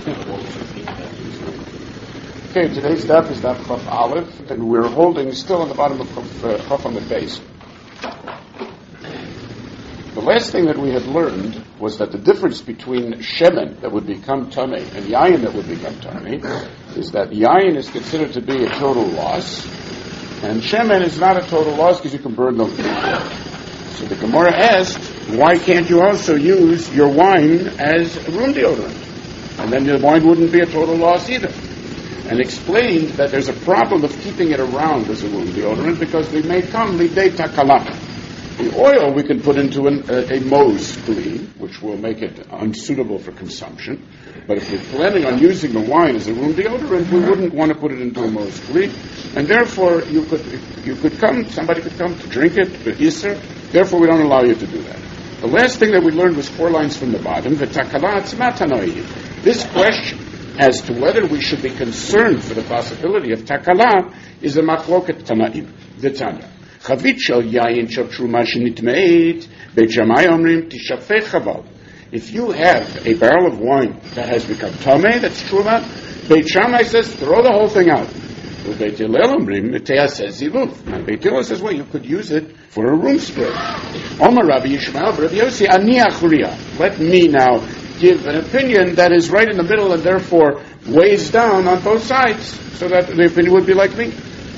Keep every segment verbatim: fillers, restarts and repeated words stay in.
Okay, today's daf is daf Chaf Aleph, and we're holding still on the bottom of Chaf, uh, on the base. The last thing that we had learned was that the difference between shemen that would become tamei and yayin that would become tamei is that yayin is considered to be a total loss, and shemen is not a total loss because you can burn them. So the Gemara asked, why can't you also use your wine as room deodorant? And then the wine wouldn't be a total loss either. And explained that there's a problem of keeping it around as a room deodorant because they may come lidei takala. The oil we can put into an, a, a Mose kli, which will make it unsuitable for consumption. But if we're planning on using the wine as a room deodorant, we wouldn't want to put it into a Mose kli. And therefore, you could you could come, somebody could come to drink it, but iser. Therefore, we don't allow you to do that. The last thing that we learned was four lines from the bottom. V'takala atzma tanoi. This question as to whether we should be concerned for the possibility of takala is a machloket tanaim. The Tanya. Chavit shel yayin shel truma shenitmeit Beit Shammai omrim tishafech chaval. If you have a barrel of wine that has become tamei, that's truma, Beit Shammai says throw the whole thing out. Beit Hillel omrim te'ah says ziluf. And Beit Hillel says, well, you could use it for a room spray. Omar Rabbi Yishmael, Rabbi Yossi ani achuriya. Let me now give an opinion that is right in the middle and therefore weighs down on both sides, so that the opinion would be like me.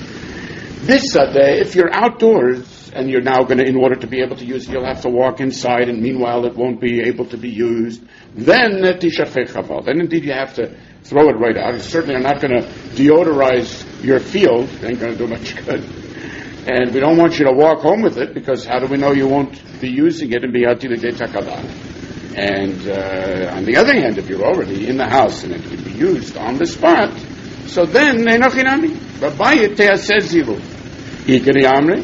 This Sadeh, if you're outdoors and you're now going to, in order to be able to use it, you'll have to walk inside, and meanwhile it won't be able to be used, then tishafech chaval. Then indeed you have to throw it right out. You certainly are not going to deodorize your field. It ain't going to do much good. And we don't want you to walk home with it, because how do we know you won't be using it and be ati l'dei takala? And uh, on the other hand, if you're already in the house and it can be used on the spot, so then enochinami. Babayit te'aseh zilu. Ikeri amri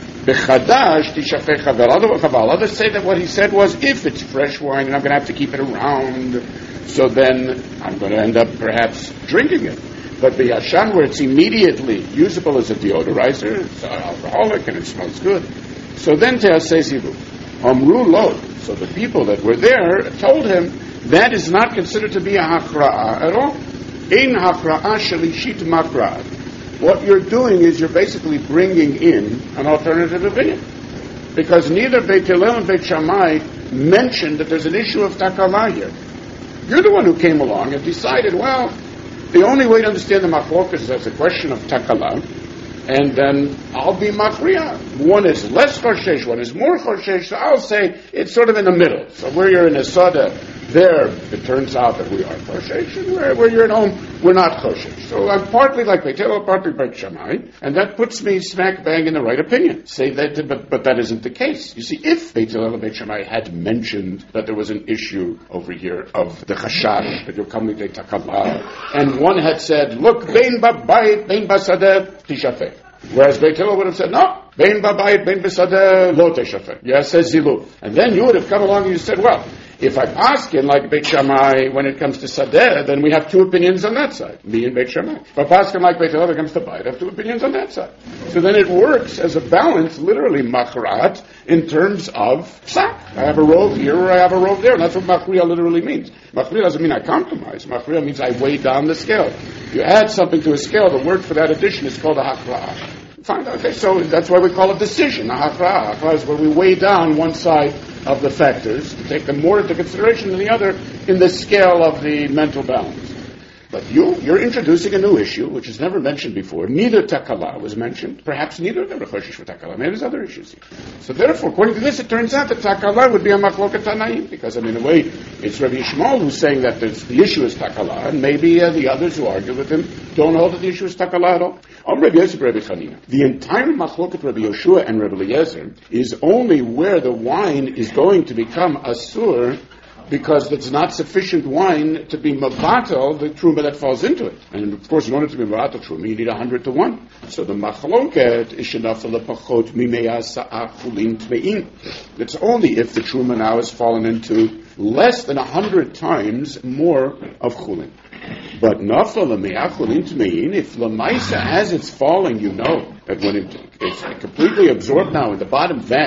bechadash tishafech chaval. Others say that what he said was, if it's fresh wine and I'm going to have to keep it around, so then I'm going to end up perhaps drinking it. But the yashan, where it's immediately usable as a deodorizer, it's alcoholic and it smells good, so then te'aseh zilu. Amru lo. So the people that were there told him that is not considered to be a hakra'ah at all. In hakra'ah shalishit makra'ah. What you're doing is you're basically bringing in an alternative opinion. Because neither Beit Hillel and Beit Shammai mentioned that there's an issue of takala here. You're the one who came along and decided, well, the only way to understand the machlokas is as a question of takala, and then I'll be machriya. One is less choshesh, one is more choshesh, so I'll say it's sort of in the middle. So where you're in a sada, there it turns out that we are choshesh, and where, where you're at home, we're not choshesh. So I'm partly like Beit Hillel, partly Beit Shammai, and that puts me smack bang in the right opinion. Say that, but, but that isn't the case. You see, if Beit Hillel and Beit Shammai had mentioned that there was an issue over here of the chashash, that you're coming to takala, and one had said, look, bein babayit, bein basadeh, tishafeh. Whereas Beit Hillel would have said, no, bein babayit, bein basadeh, lo tishafeh. Yes, says zilu. And then you would have come along and you said, well, if I'm asking like Beit Shammai when it comes to Sadeh, then we have two opinions on that side, me and Beit Shammai. If I'm asking like Beit Hillel when it comes to Bayit, I have two opinions on that side. So then it works as a balance, literally machrat, in terms of psak. I have a rove here or I have a rove there. And that's what machriya literally means. Machriya doesn't mean I compromise. Machriya means I weigh down the scale. You add something to a scale, the word for that addition is called a hakra'ah. Fine, okay, so that's why we call it decision, a hakra'ah. Hakra'ah is where we weigh down one side of the factors, to take them more into consideration than the other in the scale of the mental balance. But you, you're introducing a new issue, which is never mentioned before. Neither takala was mentioned. Perhaps neither of them are choshesh for takala. Maybe there's other issues here. So therefore, according to this, it turns out that takala would be a machloket tanaim, because, I mean, in a way, it's Rabbi Yishmael who's saying that the issue is takala, and maybe uh, the others who argue with him don't hold that the issue is takala at all. Om Rabbi Yosef, Rabbi Chanina. The entire machloket Rabbi Yoshua and Rabbi Eliezer is only where the wine is going to become asur, because it's not sufficient wine to be mavatal, the truma that falls into it. And of course, in order to be mavatal truma, you need a hundred to one. So the machloket is shenafel lepachot mimea sa'ah chulin tmein. It's only if the truma now has fallen into less than a hundred times more of chulin. But nafal lemea chulin tmein, if lemaisa as it's falling, you know that when it, it's completely absorbed now in the bottom vat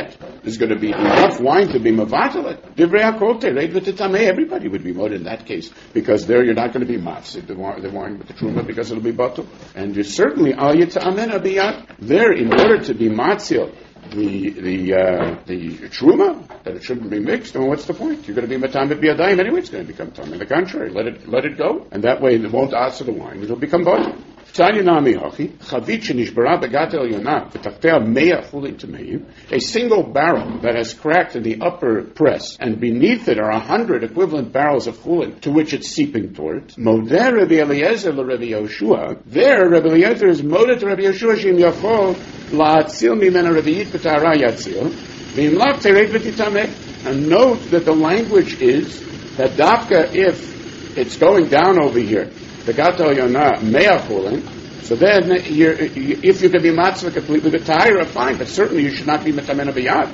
there's going to be enough wine to be mavatalet. Divrei hakol tered v'titameh. Everybody would be moed in that case, because there you're not going to be matzid, the wine, the wine with the truma, because it'll be batul. And you're certainly al yitzamen abiyat. There, in order to be matzil, the the uh, the truma, that it shouldn't be mixed, then what's the point? You're going to be matamid biyadayim anyway. It's going to become tam. In the contrary, let it let it go, and that way it won't answer the wine. It'll become batul. A single barrel that has cracked in the upper press, and beneath it are a hundred equivalent barrels of chulin to which it's seeping towards. Modeh Rabbi Eliezer Rabbi Yoshua. There, Rabbi Eliezer is modeh to Rabbi Yoshua Shim Yachol la'atzil mimena Rabbiit b'tara yatzil v'im lav tered v'titameh. And note that the language is that dafka, if it's going down over here, the gato yonah me'achulin, so then you're, if you can be matzah completely the tahira, fine, but certainly you should not be metamena biyad.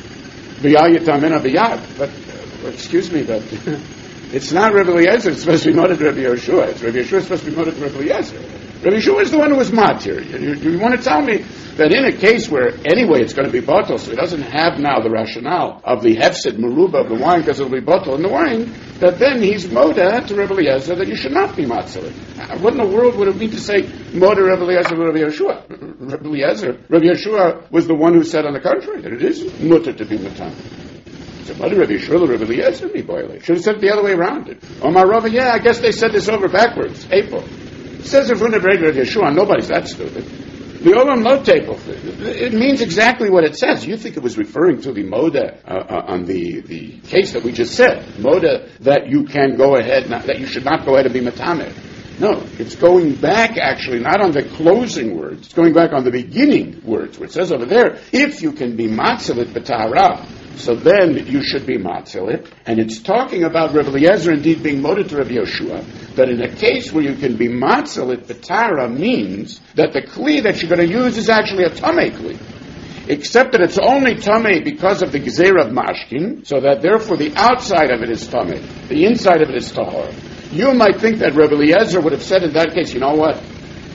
Biyad yitamena biyad. But, uh, excuse me, but it's not Rabbi Eliezer, it's supposed to be moed to Rabbi Yoshua. It's Rabbi Yoshua is supposed to be moed to Rabbi Eliezer. Rabbi Yoshua is the one who was mat here. You, you, you want to tell me that in a case where anyway it's going to be bottle, so he doesn't have now the rationale of the hefsid meruba of the wine because it'll be bottle in the wine, that then he's moda to Rabbi Eliezer that you should not be matzah. What in the world would it mean to say moda Rabbi Eliezer to Rabbi Yeshua? Rabbi Eliezer, Rabbi Yeshua was the one who said on the contrary that it is mutter to be matam. So moda Rabbi Yeshua, Rabbi Eliezer, me boile. Should have said it the other way around. It. Oh my Rava, yeah, I guess they said this over backwards. April. It says in front of Rabbi Yeshua, nobody's that stupid. The Olam Lo table, it means exactly what it says. You think it was referring to the moda uh, uh, on the, the case that we just said. Moda that you can go ahead, not, that you should not go ahead and be matameh. No, it's going back actually, not on the closing words. It's going back on the beginning words, where it says over there, if you can be matzilit b'tahara, so then you should be matzilit. And it's talking about Rabbi Eliezer indeed being moda to Rabbi Yoshua, that in a case where you can be matzilit b'tahara means that the kli that you're going to use is actually a tamei kli. Except that it's only tamei because of the gezerah of mashkin, so that therefore the outside of it is tamei, the inside of it is tahor. You might think that Rabbi Eliezer would have said in that case, you know what?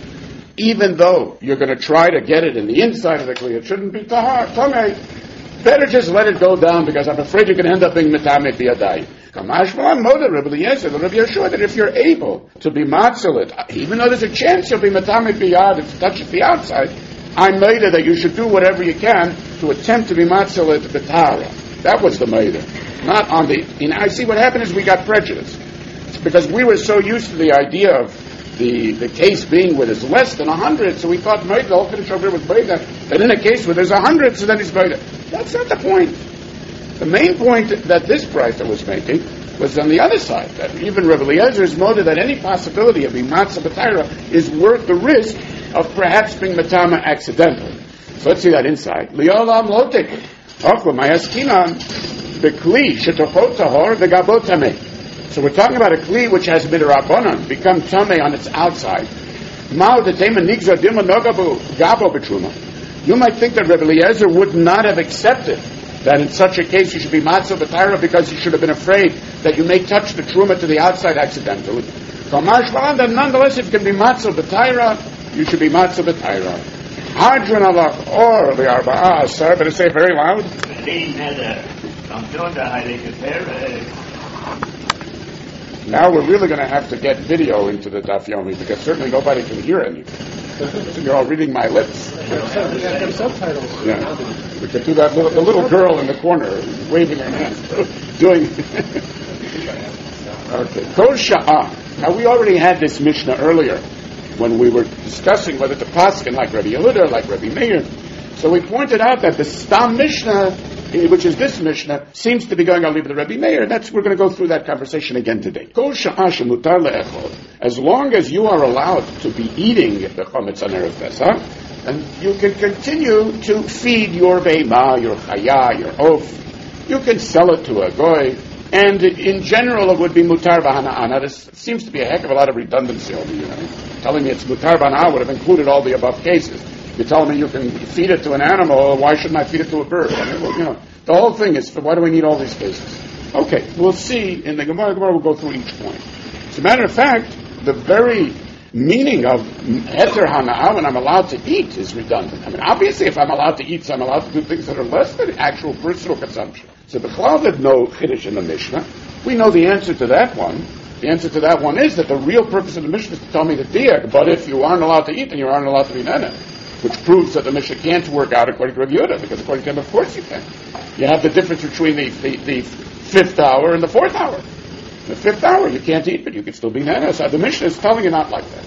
Even though you're going to try to get it in the inside of the kli, it shouldn't be tahor, tamei. Better just let it go down because I'm afraid you're going to end up being metamei biyadai. Kamash v'lam moda Rabbi Eliezer, Rabbi Yeshua, that if you're able to be matzilit, even though there's a chance you'll be metamei biyad if it touches the outside, I'm maida that you should do whatever you can to attempt to be matzilit b'tahara. That was the maida, not on the. You know, I see what happened is we got prejudice because we were so used to the idea of the the case being where there's less than a hundred, so we thought maida, the whole Kiddush over was maida, that in a case where there's a hundred, so then he's maida. That's not the point. The main point that this Braita was making was on the other side, that even Rabbi Eliezer's motive that any possibility of being matzah b'tahara is worth the risk of perhaps being matama accidentally. So let's see that inside. Liolam lotik. Ochla mayaskinan b'kli shetochot tahor v'gabot tameh. So we're talking about a kli which has midrabanan, become tameh on its outside. Mao detema nigza dilma nogabu gabo b'truma. You might think that Rabbi Eliezer would not have accepted that in such a case you should be matzah b'tahara because you should have been afraid that you may touch the truma to the outside accidentally. That nonetheless, if you can be matzah b'tahara, you should be matzah b'tahara. Hadron alach or the arba'ah. Sir, better say it very loud. Now we're really going to have to get video into the Daf Yomi because certainly nobody can hear anything. You're all reading my lips. Subtitles. Yeah. We could do that little, the little girl in the corner waving her hand, doing. Okay. Kol sha'ah. Now we already had this Mishnah earlier when we were discussing whether to paskin like Rabbi Yehuda, like Rabbi Meir. So we pointed out that the Stam Mishnah, which is this Mishnah, seems to be going on the Rabbi Meir. That's we're going to go through that conversation again today. Kol sha'ah shemutar le'echol. As long as you are allowed to be eating the chometz on Erev Pesach, and you can continue to feed your beima, your chaya, your oaf. You can sell it to a goy, and in general it would be mutar b'hana'ah. There seems to be a heck of a lot of redundancy over here. Telling me it's mutar b'hana'ah would have included all the above cases. You're telling me you can feed it to an animal, why shouldn't I feed it to a bird? I mean, well, you know, the whole thing is, why do we need all these cases? Okay, we'll see in the Gemara. Gemara will go through each point. As a matter of fact, the very meaning of heter hana'ah when I'm allowed to eat is redundant. I mean, obviously, if I'm allowed to eat, so I'm allowed to do things that are less than actual personal consumption. So the B'chlal did no chiddush in the Mishnah. We know the answer to that one. The answer to that one is that the real purpose of the Mishnah is to tell me the diak, but if you aren't allowed to eat, then you aren't allowed to be nene, which proves that the Mishnah can't work out according to Rabbi Yehuda, because according to him, of course you can. You have the difference between the, the, the fifth hour and the fourth hour. The fifth hour, you can't eat, but you can still be nene. So the Mishnah is telling you not like that.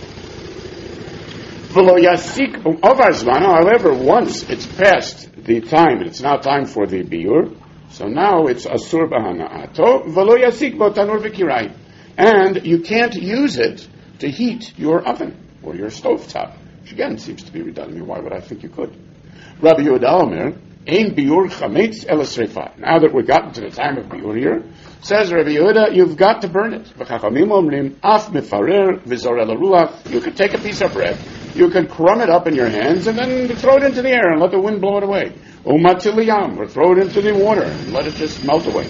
However, once it's past the time, and it's now time for the biur, so now it's asur b'hana'ato, v'lo yasik bo tanur v'kirai. And you can't use it to heat your oven or your stovetop, which again seems to be redundant. Why would I think you could? Rabbi Yehuda Omer, ein biur chametz el sreifa. Now that we've gotten to the time of biur here, says Rabbi Yehuda, you've got to burn it. V'chachamim omrim, af mefarer v'zor el haruach. You could take a piece of bread, you could crumb it up in your hands, and then throw it into the air and let the wind blow it away. Umatiliyam, or throw it into the water and let it just melt away.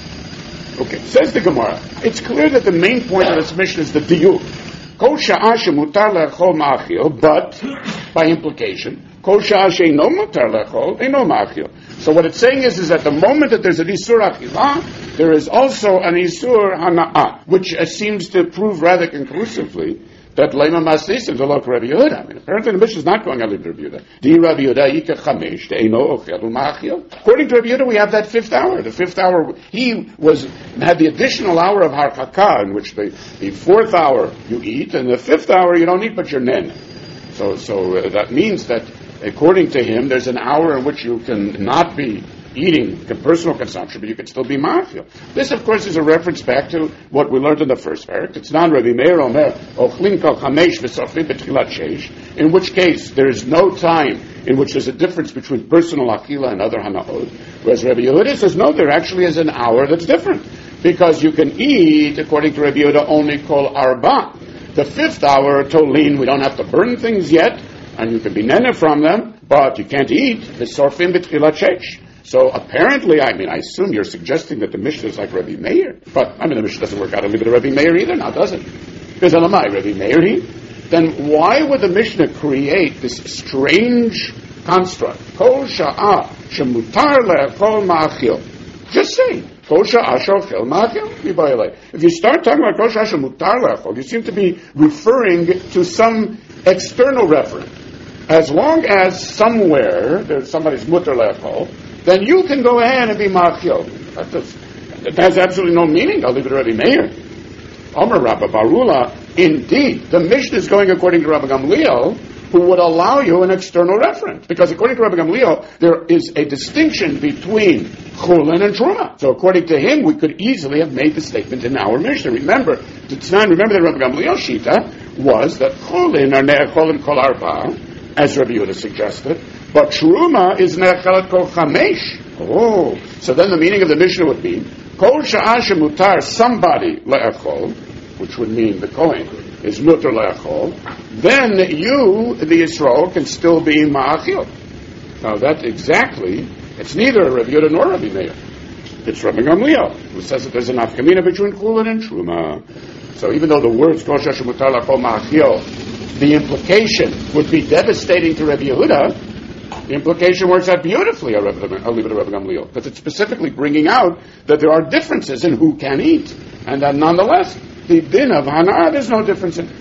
Okay, says the Gemara, it's clear that the main point of this mission is the diyuk. Kol sha'ah shemutar le'achol ma'achil, but, by implication, kol sha'ah she'ino mutar le'achol, eino ma'achil. So what it's saying is, is that the moment that there's an isur achilah, there is also an isur hana'ah, which uh, seems to prove rather conclusively that Lema Maslisim is a local Rabbi Yehuda. I mean, apparently the Mishnah is not going on Rabbi Yehuda. Di Rabbi Yehuda Yika Chamesh De'eno Ochel Ma'achil. According to Rabbi Yehuda, we have that fifth hour. The fifth hour, he was had the additional hour of Harchakah, in which the, the fourth hour you eat, and the fifth hour you don't eat, but you're nen. So, so uh, that means that, according to him, there's an hour in which you can not be eating personal consumption, but you can still be ma'afil. This, of course, is a reference back to what we learned in the first parak. It's non Rabbi Meir Omer Ochlin Kol Chamesh V'Sofim B'Tchilat Sheish, in which case there is no time in which there's a difference between personal akila and other hana'od. Whereas Rabbi Yehuda says, no, there actually is an hour that's different, because you can eat, according to Rabbi Yehuda, only Kol Arba. The fifth hour, Tolin, we don't have to burn things yet, and you can be nene from them, but you can't eat V'Sofim B'Tchilat Sheish. So apparently, I mean, I assume you're suggesting that the Mishnah is like Rabbi Meir. But, I mean, the Mishnah doesn't work out a little bit of Rabbi Meir either, now does it? Because Elamai, Rabbi Meir, he? Then why would the Mishnah create this strange construct? Kol sha'ah shemutar le'achol ma'achil. Just say, Kol sha'ah she'ochel ma'achil. If you start talking about Kol sha'ah shemutar le'achol, you seem to be referring to some external reference. As long as somewhere there's somebody's mutar le'achol, then you can go ahead and be ma'achil. That, that has absolutely no meaning. I'll leave it to Rabbi Meir. Omer Rabba Barula, indeed, the Mishnah is going according to Rabbi Gamliel, who would allow you an external reference. Because according to Rabbi Gamliel, there is a distinction between chulin and truma. So according to him, we could easily have made the statement in our Mishnah. Remember, remember that Rabbi Gamliel's shita was that chulin are ne'echol and kol arba, as Rabbi Yehuda suggested, but truma is ne'echelet kol chamesh. Oh, so then the meaning of the Mishnah would be kol sha'ah shemutar somebody le'echol, which would mean the Kohen is mutar le'echol. Then you, the Yisrael, can still be ma'achil. Now that exactly, it's neither Rabbi Yehuda nor Rabbi Meir. It's Rabbi Gamliel, who says that there's an afkamina between chulin and truma. So even though the words kol sha'ah shemutar le'echol ma'achil, the implication would be devastating to Rabbi Yehuda, the implication works out beautifully, I'll leave it to Rabbi Gamliel, because it's specifically bringing out that there are differences in who can eat, and that nonetheless, the din of hana'ah, there's no difference in it.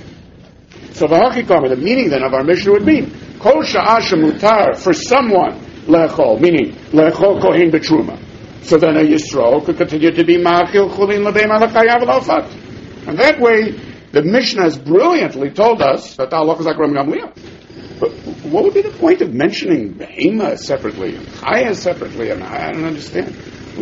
So the meaning then of our Mishnah would be, kol sha'ah shemutar, for someone, le'echol, meaning, le'echol kohen b'truma. So then a Yisrael could continue to be ma'achil chulin l'beim alakayav l'ofat. And that way, the Mishnah has brilliantly told us that the halacha is like Rabbi Gamliel. But what would be the point of mentioning behema separately and chaya separately? And I don't understand.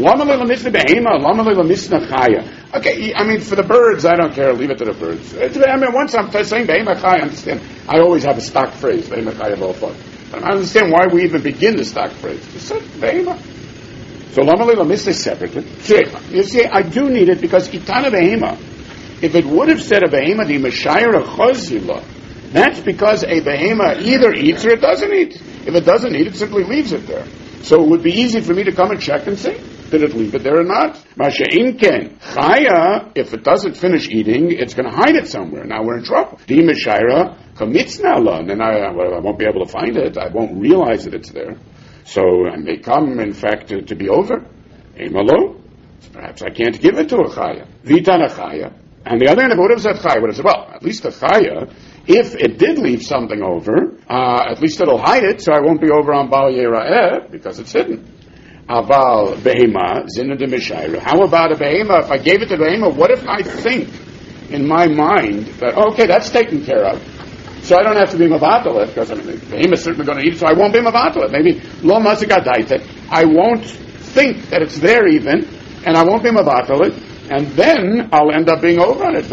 Okay, I mean, for the birds, I don't care. Leave it to the birds. I mean, once I'm saying behema chaya, I understand. I always have a stock phrase, behema chaya l'ofot. I understand why we even begin the stock phrase. Just say behema. So lama leila misna separately. You see, I do need it because itana behema. If it would have said a behema, the mashayir a chozila, that's because a behema either eats or it doesn't eat. If it doesn't eat, it simply leaves it there. So it would be easy for me to come and check and see. did it leave it there or not? Masha inken. Chaya, if it doesn't finish eating, it's going to hide it somewhere. Now we're in trouble. Di Mishaira, Kamitzna, and then I, well, I won't be able to find it. I won't realize that it's there. So it may come, in fact, to, to be over. Emalo. So perhaps I can't give it to a Chaya. Vitan a Chaya. And the other end, if it would have said Chaya, would have said, well, at least a Chaya, if it did leave something over, uh, at least it'll hide it, so I won't be over on Bal Yera'eh, because it's hidden. Aval Behema, Zina de Mishayra. How about a Behema? If I gave it to Behema, what if I think in my mind that, okay, that's taken care of, so I don't have to be Mavatalet, because I mean, the Behema's certainly going to eat it, so I won't be Mavatalet. Maybe Lo Mazikadaita. I won't think that it's there even, and I won't be Mavatalet, and then I'll end up being over on it.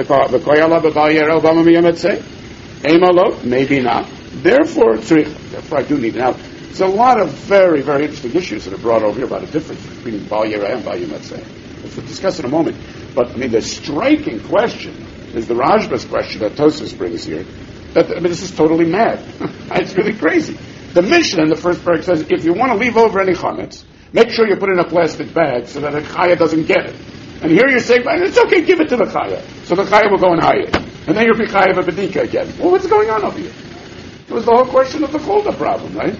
Maybe not. Therefore, therefore I do need it. Now, there's a lot of very, very interesting issues that are brought over here about the difference between Bal Yerah and Bal Yimatzeh. We'll discuss in a moment. But, I mean, the striking question is the Rajba's question that Tosfos brings here. That, I mean, this is totally mad. It's really crazy. The Mishnah in the first paragraph says, if you want to leave over any chametz, make sure you put it in a plastic bag so that a chaya doesn't get it. And here you're saying, it's okay, give it to the chaya. So the chaya will go and hide it. And then you'll be chayav a bedika again. Well, what's going on over here? It was the whole question of the chulda problem, right?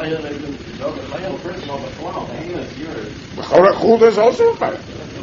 Chulda is also a chaya.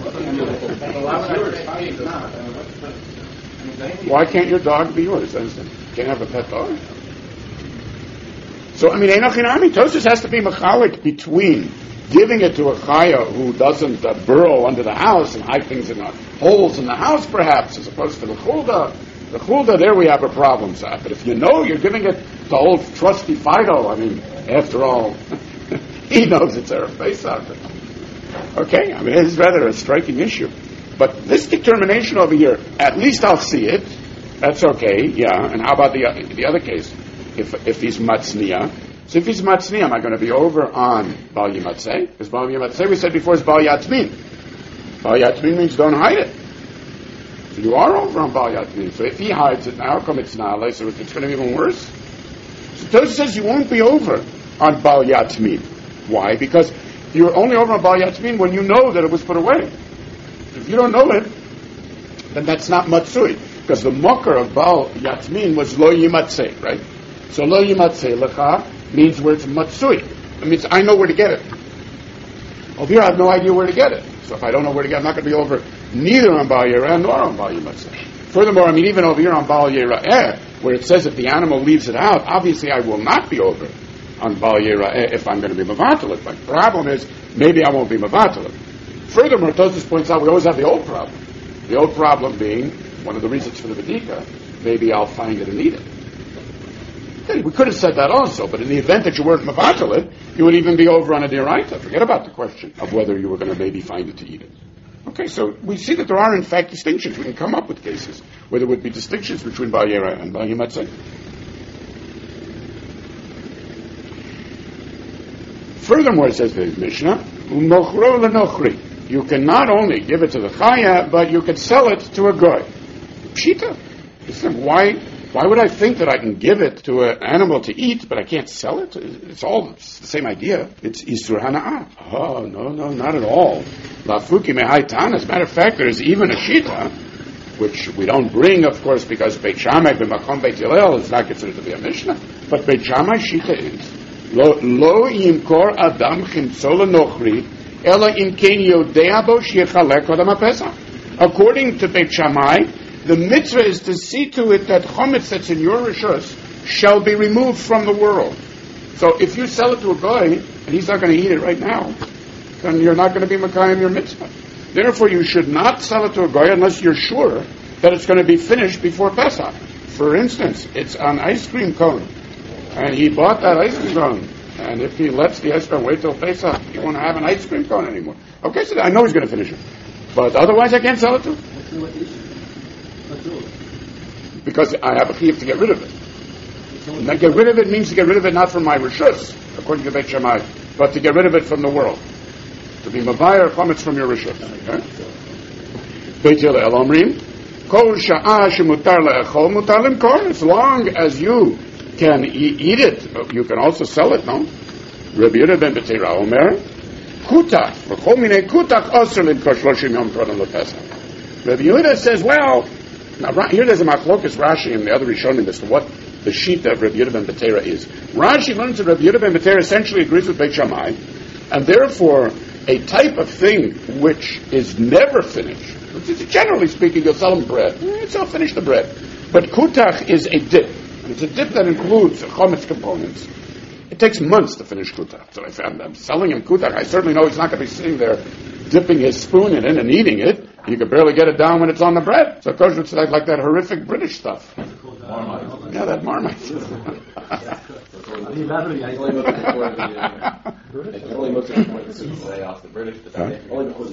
Why can't your dog be yours? Can't have a pet dog? So, I mean, Einachinami, Tosfos has to be machalik between giving it to a chaya who doesn't uh, burrow under the house and hide things in the holes in the house, perhaps, as opposed to the chulda. The chulda, there we have a problem, sir. But if you know you're giving it to old trusty Fido, I mean, after all, he knows it's a face out there. Okay, I mean, it is rather a striking issue. But this determination over here, at least I'll see it. That's okay, yeah. And how about the uh, the other case? If if he's matzniya. So if he's matzniya, am I going to be over on Bal Yimatzeh? Because Bal Yimatzeh, we said before, is Bal Yatmin. Bal Yatmin means don't hide it. So you are over on Bal Yatmin. So if he hides it now, come it's nale, so it's going to be even worse. So Tosfos says you won't be over on Bal Yatmin. Why? Because you're only over on Bal Yatmin when you know that it was put away. If you don't know it, then that's not matzui. Because the mocker of Bal Yatmin was Lo Yimatzeh, right? So Lo Yimatzeh Lecha means where it's matzui. It means I know where to get it. Over here I have no idea where to get it. So if I don't know where to get it, I'm not going to be over neither on Bal Yerah nor on Bal Yimatzeh. Furthermore, I mean, even over here on Bal Yerah, where it says if the animal leaves it out, obviously I will not be over on Bal Yerah if I'm going to be Mavatalit. My problem is, maybe I won't be Mavatalit. Furthermore, Tosfos points out we always have the old problem. The old problem being, one of the reasons for the Vedika, maybe I'll find it and eat it. We could have said that also, but in the event that you weren't Mavatalit, you would even be over on a Diraita. Forget about the question of whether you were going to maybe find it to eat it. Okay, so we see that there are in fact distinctions. We can come up with cases where there would be distinctions between Bal Yerah and Bal Yimatzeh. Furthermore, it says the Mishnah, U'nochro l'nochri. You can not only give it to the chaya, but you can sell it to a goy. Pshita. Listen, why, why would I think that I can give it to an animal to eat, but I can't sell it? It's all it's the same idea. It's Isur Hana'ah. Oh, no, no, not at all. Lafuki mehaitan. As a matter of fact, there is even a shita, which we don't bring, of course, because Beit Shammai b'makom Beit Hillel is not considered to be a Mishnah. But Beit Shammai shita is lo lo yimkor adam chimtzo l'nochri. According to Beit Shammai, the mitzvah is to see to it that chometz that's in your rishus shall be removed from the world. So if you sell it to a guy and he's not going to eat it right now, then you're not going to be makayim your mitzvah. Therefore, you should not sell it to a guy unless you're sure that it's going to be finished before Pesach. For instance, it's an ice cream cone, and he bought that ice cream cone. And if he lets the ice cream wait till Pesach, he won't have an ice cream cone anymore. Okay, so I know he's going to finish it. But otherwise I can't sell it to him. Because I have a chiyuv to get rid of it. And that get rid of it means to get rid of it not from my rishus, according to Beit Shammai, but to get rid of it from the world. To be mabayar chometz from your rishus. Okay? Beit Hillel omrim, kol sha'ah shemutar le'echol mutar limkor. As long as you can e- eat it, you can also sell it, no? Rabbi Yehuda ben Betera Omer, kutach, v'chol minei kutach osur limkor shloshim yom kodem lePesach. Rabbi Yehuda says, well, now here there's a machlokas Rashi and the other Rishonim as to what the shita of Rabbi Yehuda ben Betera is. Rashi learns that Rabbi Yehuda ben Betera essentially agrees with Beit Shammai, and therefore a type of thing which is never finished, which is, generally speaking, you'll sell them bread, it's all finish the bread. But kutach is a dip, and it's a dip that includes chometz components. It takes months to finish kutach. So if I'm, I'm selling him kutach, I certainly know he's not going to be sitting there dipping his spoon in it and eating it. You can barely get it down when it's on the bread. So kosher it's like, like that horrific British stuff. Marmite. Yeah, that marmite. only looks at the soup lay off the British, but only because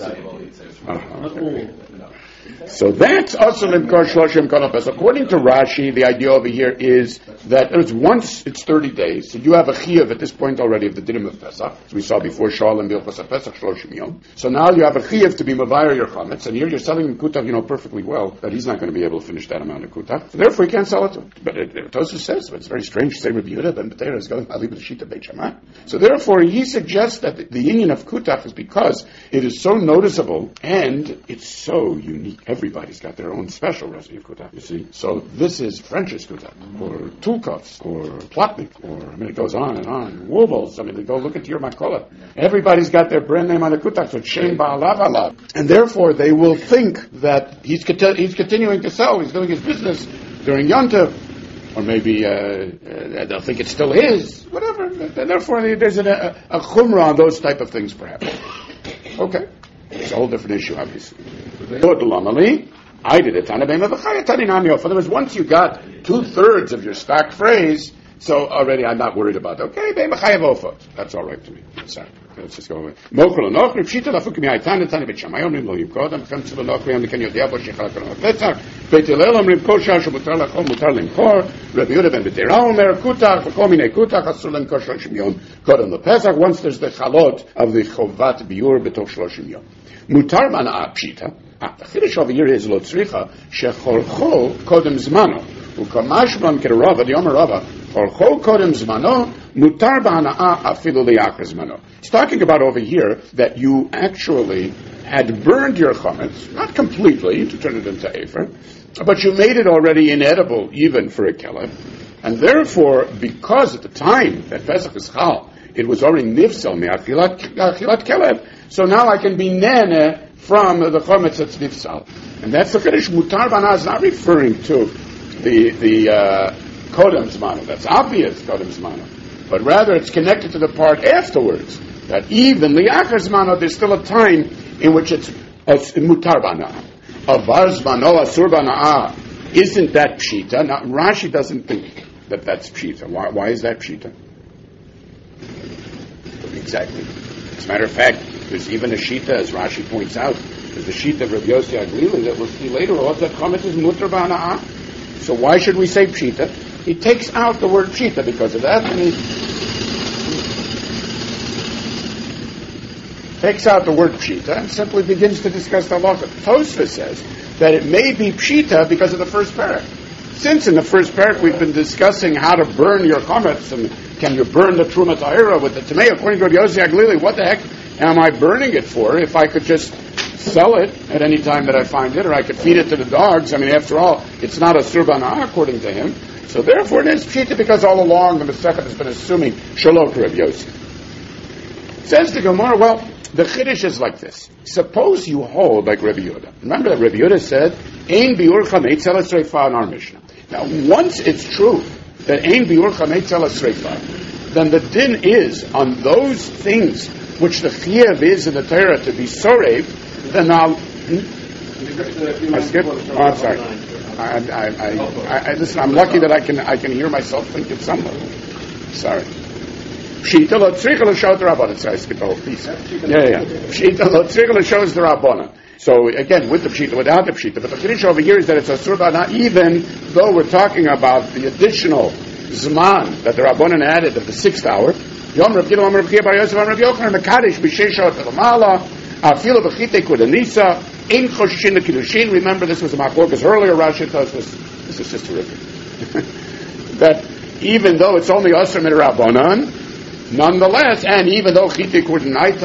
so that's also limkor shloshim kodem. According to Rashi, the idea over here is that there's once it's thirty days, so you have a chiyuv at this point already of the dinim of Pesach, as we saw before, Shalom Bilchos Pesach shloshim yom. So now you have a chiyuv to be mavayir your chametz, and here you're selling him kutach, you know perfectly well that he's not going to be able to finish that amount of kutach, so therefore he can't sell it to him. But it, it, Tosfos says, but it's very strange to say Rabbi Yehuda ben Betera is going Ali b'shita Beit Shammai. So therefore he suggests that the, the union of kutach is because it is so noticeable and it's so unique. Everybody's got their own special recipe of kutach, you see. So this is French's kutach, or tulkovs, or plotnik, or I mean it goes on and on. Warbles, I mean they go look into your makola. Everybody's got their brand name on the kutach, so it's Shem Ba'alav Alav. And therefore they will think that he's conti- he's continuing to sell, he's doing his business during Yom Tov, or maybe uh, uh, they'll think it's still his, whatever. And therefore there's a, a, a chumrah on those type of things perhaps. Okay. It's a whole different issue, obviously. I did it. In other words, once you got two-thirds of your stock phrase, so already I'm not worried about it. Okay, that's all right to me. Sorry. Let's just go away. Once there's the chalot of the chovat biur betoch shloshim yom. Mutar mana'ah pshita. The chiddush over here is lo tzricha shecholchol kodem zmano. Ukamash b'am kerava diyomer rava cholchol kodem zmano mutar b'hana'ah afilu li'achar zmano. It's talking about over here that you actually had burned your chametz, not completely to turn it into afer, but you made it already inedible even for a kelev, and therefore, because at the time that Pesach is chal, it was already nifsal me'achilat kelev, so now I can be nene from the chometz that's nifsal. And that's the chiddush. Mutar b'hana'ah is not referring to the the uh, kodem zmano. That's obvious kodem zmano, but rather it's connected to the part afterwards that even li'achar zmano there's still a time in which it's mutar b'hana'ah. Avar zmano asur b'hana'ah. Isn't that pshita? Now Rashi doesn't think that that's pshita. Why, why is that pshita? Exactly. As a matter of fact, there's even a shita, as Rashi points out, there's the shita of Rabbi Yossi Aglili that we'll see later on that chametz is mutar b'hana'ah. So why should we say pshita? He takes out the word pshita because of that, and he takes out the word pshita and simply begins to discuss the halacha. Tosfos says that it may be pshita because of the first parak. Since in the first parak we've been discussing how to burn your chametz, and can you burn the truma ta'ira with the tamei? According to Rabbi Yossi Aglili, what the heck am I burning it for if I could just sell it at any time that I find it, or I could feed it to the dogs? I mean, after all, it's not a sur b'hana'ah according to him. So therefore it is pshita because all along the Masechet has been assuming shalom to Rabbi Yossi. Says the Gemara, well, the chiddush is like this. Suppose you hold like Rabbi Yehuda. Remember that Rabbi Yehuda said, Ein biur chametz ela sreifa in our Mishnah. Now, once it's true that Ein biur chametz ela sreifa, then the din is on those things which the chiyuv is in the Torah to be sorev, then I'll... Hmm? I skip? Oh, I'm sorry. I, I, I, I, listen, I'm lucky that I can I can hear myself think it somewhat. Sorry. Pshita lo tzricha l'shot the Rabbanan. Sorry, I skipped the whole piece. Yeah, yeah. Pshita lo tzricha l'shot the Rabbanan. So again, with the pshita, without the pshita, but the chiddush over here is that it's a sur b'hana'ah, even though we're talking about the additional zman that the Rabbanan added of the sixth hour. Yom Rav Gidon, Yom Rav Chia Bar Yosef, Yom Rav Yochanan, Mekadesh b'sheish shot v'lamala, afilu b'chitei kudanisa, ein choshishin l'kiddushin. Remember, this was a machlokas earlier. Rashi tells us this is just terrific. That even though it's only asur min Rabbanan, nonetheless, and even though chitei kudanita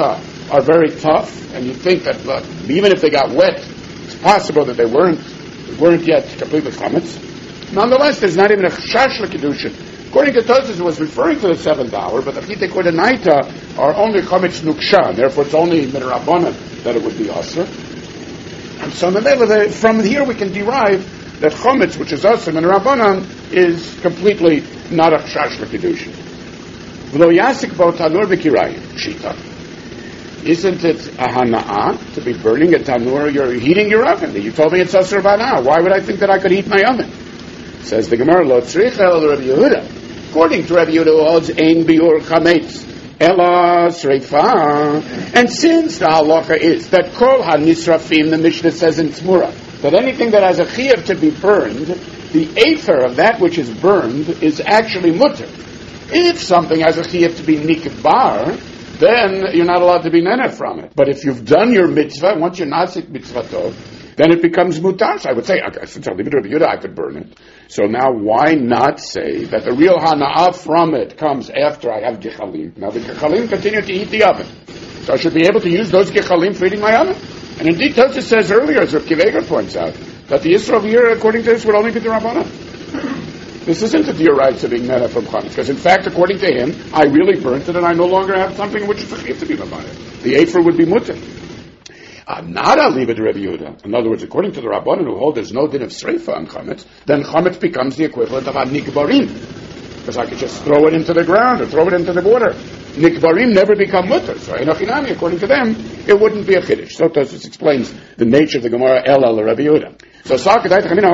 are very tough, and you think that look, even if they got wet, it's possible that they weren't weren't yet completely chametz. Nonetheless, there's not even a chash l'kedushin. According to Tosfos, it was referring to the seventh hour, but the chitei kodenaita are only chametz nuksha, therefore it's only midrabanan that it would be asr. And so the, from here we can derive that chametz, which is asr midrabanan, is completely not a chash l'kedushin. V'lo yasik bo tanur b'kirayim shita. Isn't it a hana'ah to be burning a tanur? You're heating your oven. You told me it's asr b'hana'ah. Why would I think that I could heat my oven? Says the Gemara, Lo tzrich el Rabbi Yehuda. According to Rabbi Yehuda, who holds ein biur chametz ela sreifa. And since the halacha is that kol hanisrafim, the Mishnah says in Tzmura, that anything that has a chiyuv to be burned, the aether of that which is burned is actually mutter. If something has a chiyuv to be nikbar, then you're not allowed to be nene from it. But if you've done your mitzvah, once you're nasik mitzvah tov, then it becomes mutar. So I would say, okay, since I leave it to Rabbi Yehuda, I could burn it. So now why not say that the real hana'ah from it comes after I have gechalim? Now the gechalim continue to heat the oven. So I should be able to use those gechalim for heating my oven. And indeed, Tosfos says earlier, as Rav Kiveger points out, that the Yisro here, according to this, would only be the Rabbanah. This isn't a dear right to being nena from chametz, because in fact, according to him, I really burnt it, and I no longer have something which is a to be mabaya. The afer would be mutter. Uh, not I'll leave it to Rabbi Yehuda. In other words, according to the Rabbanan who hold there's no din of sreifa on chametz, then chametz becomes the equivalent of a nikbarim, because I could just throw it into the ground or throw it into the water. Nikbarim never become mutter. So enochinami, according to them, it wouldn't be a chiddush. So Tosfos explains the nature of the Gemara El El Rabbi Yehuda. So so let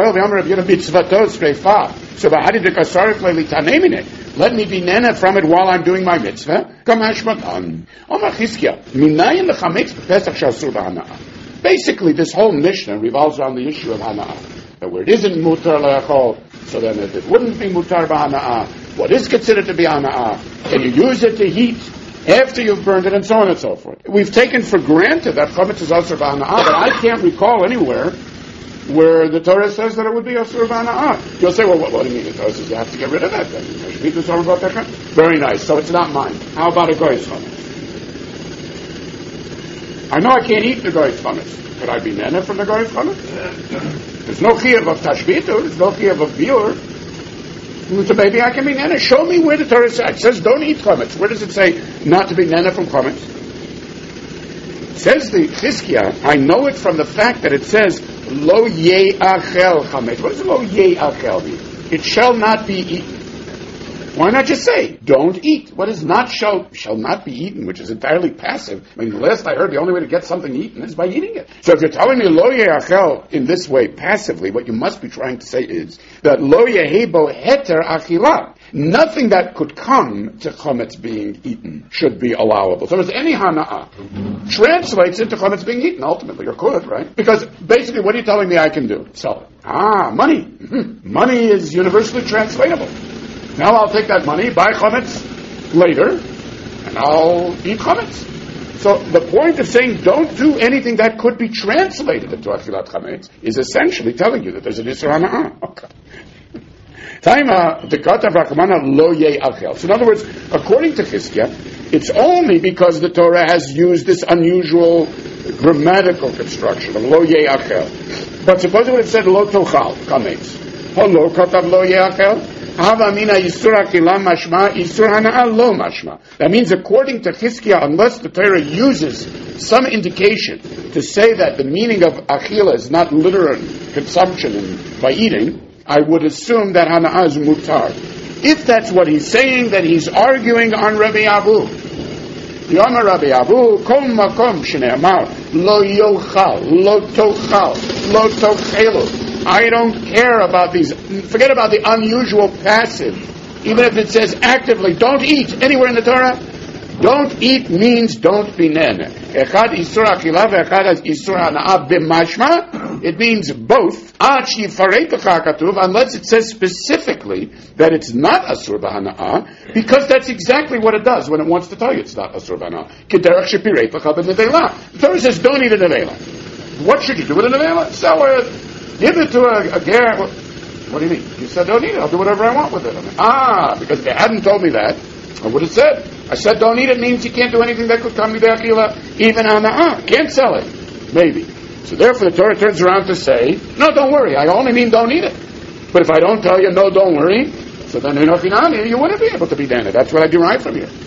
me be nena from it while I'm doing my mitzvah. Basically, this whole Mishnah revolves around the issue of hana'ah. That where it isn't mutar le'achol, so then if it wouldn't be mutar b'hana'ah, what is considered to be hana'ah? Can you use it to heat after you've burned it, and so on and so forth? We've taken for granted that chametz is also b'hana'ah, but I can't recall anywhere where the Torah says that it would be asur b'hana'ah. You'll say, well, what, what do you mean? The Torah says you have to get rid of that then. Very nice. So it's not mine. How about a goy's chametz? I know I can't eat the goy's chametz. Could I be nena from the goy's chametz? There's no chiyuv of tashbitu. There's no chiyuv of biur. So maybe I can be nena. Show me where the Torah says. It says don't eat chametz. Where does it say not to be nena from chametz? Says the Chizkiah, I know it from the fact that it says lo ye'achel chametz. What does lo ye'achel mean? It shall not be eaten. Why not just say, don't eat? What is not shall, shall not be eaten, which is entirely passive? I mean, the last I heard, the only way to get something eaten is by eating it. So if you're telling me lo ye'achel in this way, passively, what you must be trying to say is that lo yehebo heter achilah. Nothing that could come to chametz being eaten should be allowable. So if any hana'ah translates into chametz being eaten, ultimately, or could, right? Because basically, what are you telling me I can do? Sell it. Ah, money. Mm-hmm. Money is universally translatable. Now I'll take that money, buy chametz later, and I'll eat chametz. So the point of saying don't do anything that could be translated into achilat chametz is essentially telling you that there's an isur hana'ah. Okay. Taima dekata v'rakamana lo ye'achel. So in other words, according to Chizkiah, it's only because the Torah has used this unusual grammatical construction of lo ye'achel. But suppose it would have said lo tochal chametz. Hello, katav lo ye'achel. Hava mina isur achilah mashma isur hana'ah lo mashma. That means, according to Chizkiah, unless the Torah uses some indication to say that the meaning of achila is not literal consumption and by eating, I would assume that hana'ah is mutar. If that's what he's saying, then he's arguing on Rabbi Abu. Yomar Rabbi Abu, kol makom shne'amar, lo yochal, lo tochal, lo tochelu. I don't care about these. Forget about the unusual passive. Even if it says actively, don't eat anywhere in the Torah. Don't eat means don't be nen. Echad isur achilah ve'echad isur hana'ah b'mashma. It means both. Ad sheyifarei b'cha katuv, unless it says specifically that it's not asur b'hana'ah, because that's exactly what it does when it wants to tell you it's not asur b'hana'ah. K'derech shepirei b'cha b'nevela. The Torah says don't eat a nevela. What should you do with a nevela? Sell it. Give it to a, a ger. What do you mean? You said don't eat it. I'll do whatever I want with it. I mean, ah, because if they hadn't told me that, I would have said I said don't eat it means you can't do anything that could come to the achila, even hana'ah. Can't sell it. Maybe. So therefore the Torah turns around to say, no, don't worry, I only mean don't eat it. But if I don't tell you, no, don't worry, so then you wouldn't be able to be done. That's what I derive from here.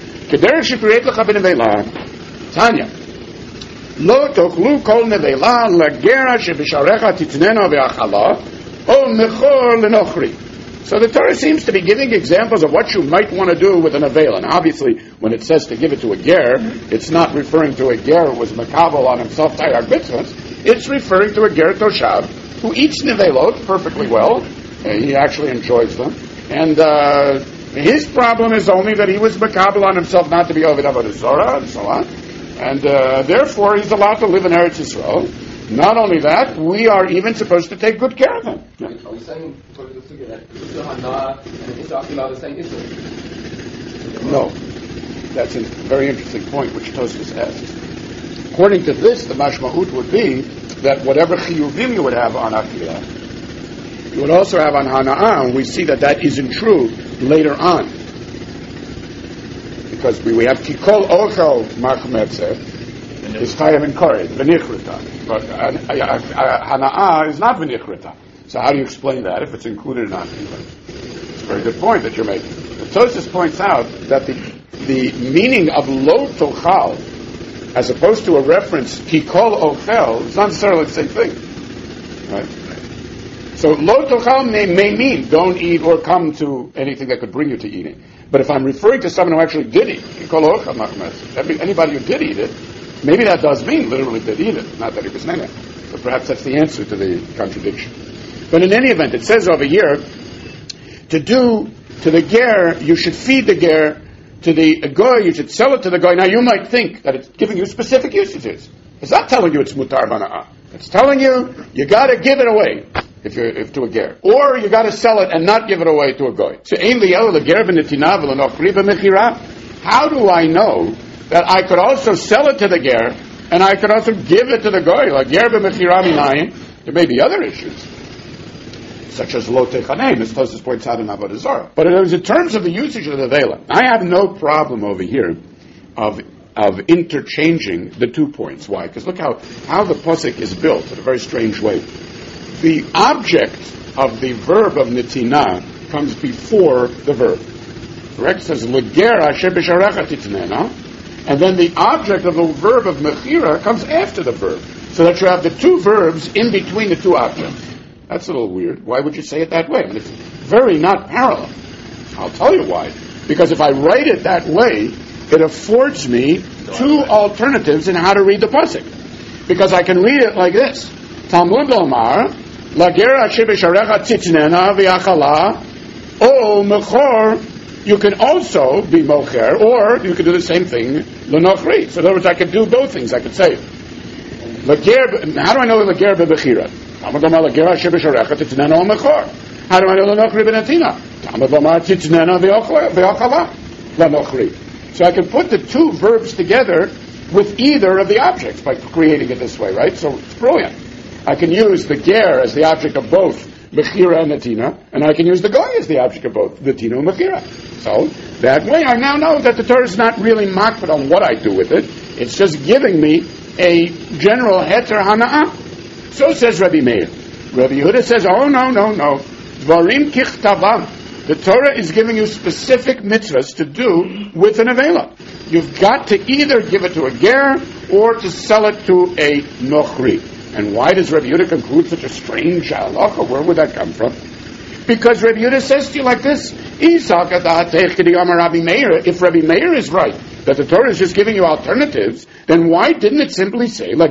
Tanya. Lo tochlu kol nevela lagera shebisharecha titnena ve'achala o mechor lenochri. So the Torah seems to be giving examples of what you might want to do with a nevela. And obviously, when it says to give it to a ger, it's not referring to a ger who was makabel on himself tayar mitzvahs. It's referring to a ger toshav who eats nevelot perfectly well. And he actually enjoys them. And uh, his problem is only that he was makabel on himself not to be Ovid Avodah Zorah and so on. And uh, therefore, he's allowed to live in Eretz Yisrael. Not only that, we are even supposed to take good care of him. Yeah. Are we saying that Issur Hana'ah and Issur Achila are the same Issur? No. That's a very interesting point which Tosfos asks. According to this, the mashma'ut would be that whatever chiyuvim you would have on Achila, you would also have on Hana'ah, and we see that that isn't true later on. Because we, we have Kikol Ochel Machmetzeh is Chayim and Kored, V'nichrita. But uh, uh, Hana'ah is not V'nichrita. So how do you explain that if it's included in Achila? It's a very good point that you're making. The Tosfos points out that the, the meaning of Lo Tochal, as opposed to a reference Kikol Ochel, is not necessarily the same thing. Right? So Lo Tochal may, may mean don't eat or come to anything that could bring you to eating. But if I'm referring to someone who actually did eat, anybody who did eat it, maybe that does mean literally did eat it, not that he was nene. But perhaps that's the answer to the contradiction. But in any event, it says over here, to do to the ger, you should feed the ger. To the goy, you should sell it to the goy. Now you might think that it's giving you specific usages. It's not telling you it's mutar bana'ah. It's telling you you got to give it away if you if to a ger, or you got to sell it and not give it away to a goy. So ein liyel leger b'netina v'lenochri b'mechira. How do I know that I could also sell it to the ger and I could also give it to the goy? Like ger b'mechira minayin. There may be other issues, such as lo techaneim, as Tosfos points out in Avodah Zarah. But in terms of the usage of the vela, I have no problem over here of of interchanging the two points. Why? Because look how, how the pasuk is built in a very strange way. The object of the verb of netina comes before the verb. Correct? It says leger asher b'sharecha titnena, and then the object of the verb of mechira comes after the verb, so that you have the two verbs in between the two objects. That's a little weird. Why would you say it that way? I mean, it's very not parallel. I'll tell you why. Because if I write it that way, it affords me two alternatives in how to read the pasuk. Because I can read it like this: Talmud Lomar, Lager asher b'sharecha titnena v'achala, o mechor. You can also be mocher, or you can do the same thing l'nochri. So in other words, I could do both things. I could say, Lager. How do I know Lager b'bechira? How do I know l'nochri b'netina? So I can put the two verbs together with either of the objects by creating it this way, right? So it's brilliant. I can use the ger as the object of both mechira and netina, and I can use the goy as the object of both netina and mechira. So that way I now know that the Torah is not really makpid on what I do with it. It's just giving me a general heter hana'ah. So says Rabbi Meir. Rabbi Yehuda says, oh, no, no, no. Dvarim kichtavam. The Torah is giving you specific mitzvahs to do with an avela. You've got to either give it to a ger or to sell it to a nochri. And why does Rabbi Yehuda conclude such a strange halacha? Where would that come from? Because Rabbi Yehuda says to you like this: if Rabbi Meir is right, that the Torah is just giving you alternatives, then why didn't it simply say, what's